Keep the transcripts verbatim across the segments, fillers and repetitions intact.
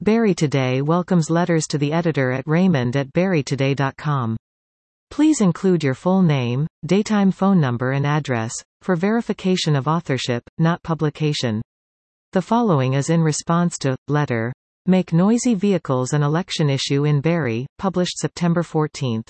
Barrie Today welcomes letters to the editor at raymond at barrie today dot com. Please include your full name, daytime phone number and address, for verification of authorship, not publication. The following is in response to, letter. Make Noisy Vehicles an Election Issue in Barrie, published September fourteenth.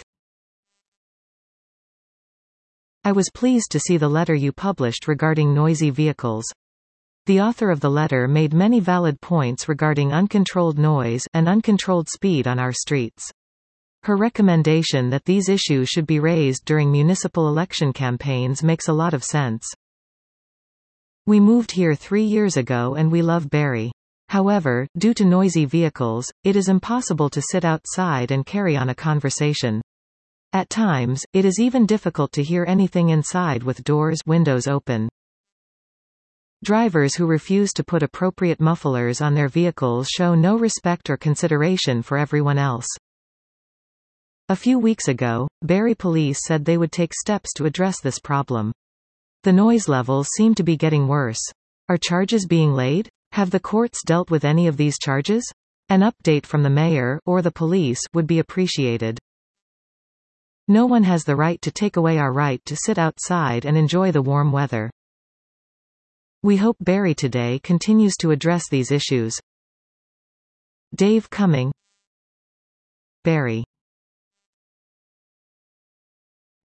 I was pleased to see the letter you published regarding noisy vehicles. The author of the letter made many valid points regarding uncontrolled noise and uncontrolled speed on our streets. Her recommendation that these issues should be raised during municipal election campaigns makes a lot of sense. We moved here three years ago and we love Barrie. However, due to noisy vehicles, it is impossible to sit outside and carry on a conversation. At times, it is even difficult to hear anything inside with doors windows open. Drivers who refuse to put appropriate mufflers on their vehicles show no respect or consideration for everyone else. A few weeks ago, Barrie Police said they would take steps to address this problem. The noise levels seem to be getting worse. Are charges being laid? Have the courts dealt with any of these charges? An update from the mayor or the police would be appreciated. No one has the right to take away our right to sit outside and enjoy the warm weather. We hope Barrie Today continues to address these issues. Dave Cumming, Barrie.